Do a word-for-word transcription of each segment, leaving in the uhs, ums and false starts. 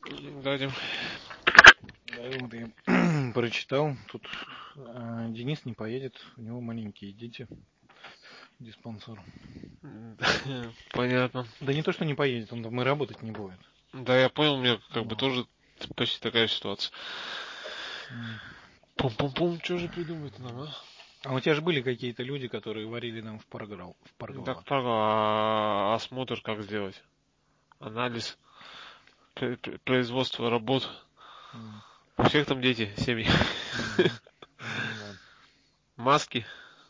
Да, Дим. Да, вот я прочитал, тут а, Денис не поедет, у него маленькие дети, диспансер. Понятно. Да не то, что не поедет, он домой работать не будет. Да, я понял, у меня как бы Вот. тоже почти такая ситуация. М. Пум-пум-пум, что же придумать нам, а? А у тебя же были какие-то люди, которые варили нам в Парграу, в Так, Паргала. пора, а осмотр как сделать? Анализ, пр- пр- производство работ. М. У всех там дети, семьи. Мгм. Ну да. Маски.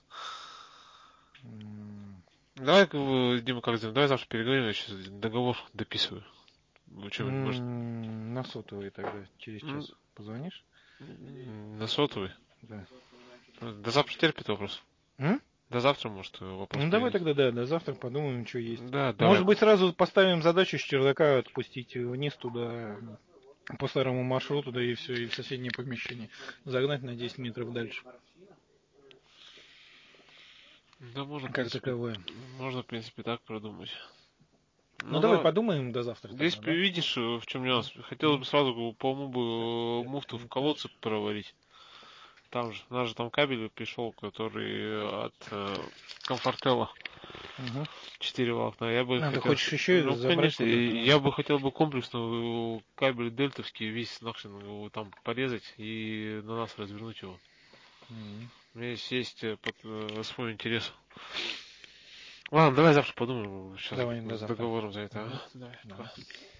М. Давай, э, Дима, как сделаем? Давай завтра переговорим, я сейчас договор дописываю. Ну что, может, М, На сотовый тогда через м, час позвонишь? м, на сотовый? Да. До завтра терпит вопрос. М? До завтра, может, вопрос Ну давай перенести. тогда, да, до завтра подумаем, что есть. Да, давай. Может быть, сразу поставим задачу с чердака отпустить вниз туда по старому маршруту, да и все, и в соседнее помещение. Загнать на десять метров дальше. Да, можно, в Как принципе, таковое. можно, в принципе, так продумать. Ну Ну, давай давай. подумаем до завтра Здесь тогда, да? видишь, э, в чем М? нюанс. Хотелось М? бы сразу по уму бы э, муфту в колодце проварить. Там же, у нас же там кабель пришел, который от э, Комфортелла. Угу. Четыре волокна. Я бы А, ты хотел, хочешь еще ну, забрать конечно, куда-то, и да? я бы хотел бы комплексно э, кабель дельтовский весь нахрен его там порезать и на нас развернуть его. М. У меня есть, есть э, под, э, свой интерес. Ладно, давай завтра подумаем. Сейчас Давай, до с завтра. договором за это. Мгм. А? Давай, Давай. пока.